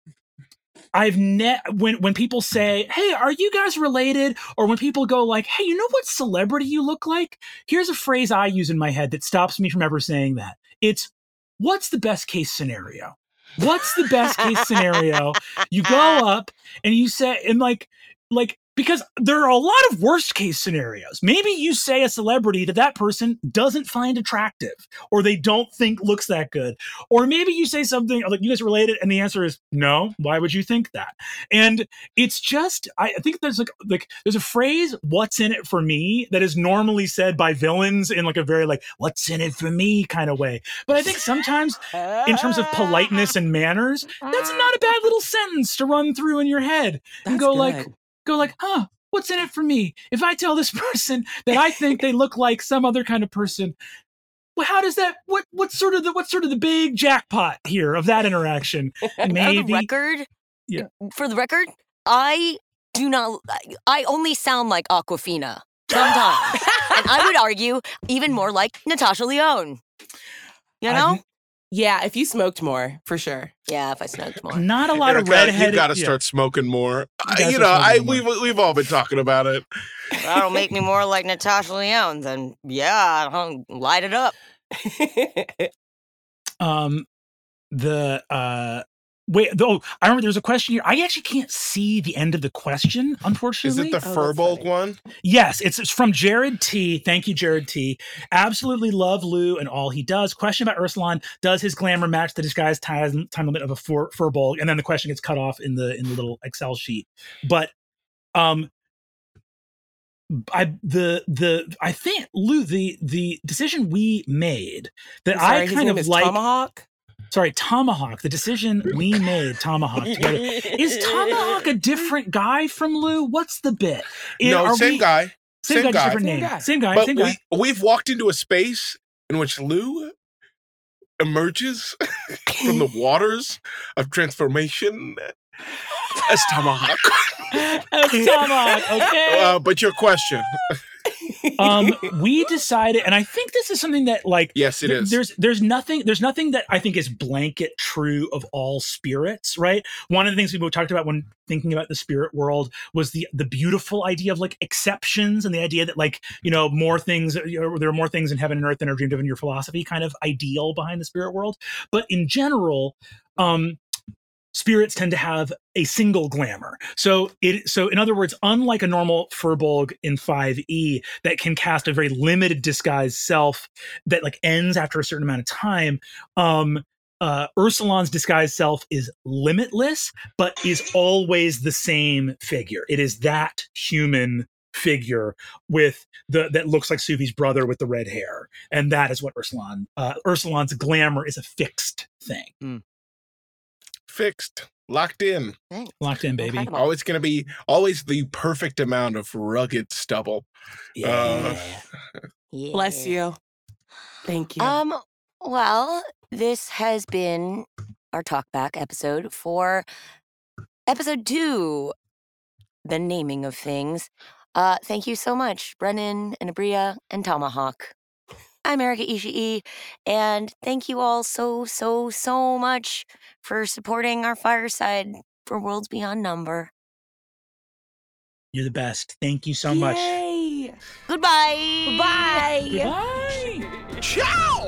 When people say, "Hey, are you guys related?" or when people go like, "Hey, you know what celebrity you look like?" Here's a phrase I use in my head that stops me from ever saying that. It's, "What's the best case scenario?" What's the best case scenario? You go up and you say, and like because there are a lot of worst case scenarios. Maybe you say a celebrity that person doesn't find attractive, or they don't think looks that good. Or maybe you say something like, "You guys related?" and the answer is no. Why would you think that? And it's just, I think there's like there's a phrase, "What's in it for me?" that is normally said by villains in like a very like, "What's in it for me?" kind of way. But I think sometimes in terms of politeness and manners, that's not a bad little sentence to run through in your head and go like, "Huh, what's in it for me? If I tell this person that I think they look like some other kind of person, well, how does that? What's sort of the big jackpot here of that interaction?" Maybe. For the record, I do not. I only sound like Aquafina sometimes, and I would argue even more like Natasha Lyonne. You know? Yeah, if you smoked more, for sure. Yeah, if I smoked more. Not a lot of redheaded. You got to start smoking more. We've all been talking about it. That'll make me more like Natasha Lyonne. Then I'll light it up. I remember there's a question here. I actually can't see the end of the question, unfortunately. Is it the Furbolg one? Yes, it's from Jared T. Thank you, Jared T. Absolutely love Lou and all he does. Question about Ursulon: does his glamour match the disguised time limit of a Furbolg? And then the question gets cut off in the little Excel sheet. But I think Lou, the decision we made that I kind of like Tomahawk. Sorry, Tomahawk. The decision we made, Tomahawk together. Is Tomahawk a different guy from Lou? What's the bit? No, same guy. Same guy, different name. Same guy. We've walked into a space in which Lou emerges from the waters of transformation as Tomahawk. As Tomahawk, okay. But your question. We decided, and I think this is something that, like, yes, it is. There's nothing that I think is blanket true of all spirits, right? One of the things we talked about when thinking about the spirit world was the beautiful idea of like exceptions, and the idea that, like, more things, there are more things in heaven and earth than are dreamed of in your philosophy kind of ideal behind the spirit world. But in general, spirits tend to have a single glamour. So in other words, unlike a normal Furbolg in 5e that can cast a very limited disguised self that like ends after a certain amount of time, Ursulon's disguised self is limitless, but is always the same figure. It is that human figure with that looks like Suvi's brother with the red hair. And that is what Ursulon's glamour is, a fixed thing. Mm. Fixed, locked in. Thanks. Locked in, baby. Always going to be the perfect amount of rugged stubble. Yeah. Bless you. Thank you. Well, this has been our talkback episode for episode 2, the naming of things. Thank you so much, Brennan and Abria and Tomahawk. I'm Erica Ishii, and thank you all so much for supporting our fireside for Worlds Beyond Number. You're the best. Thank you so much. Yay! Goodbye. Bye. Goodbye. Ciao!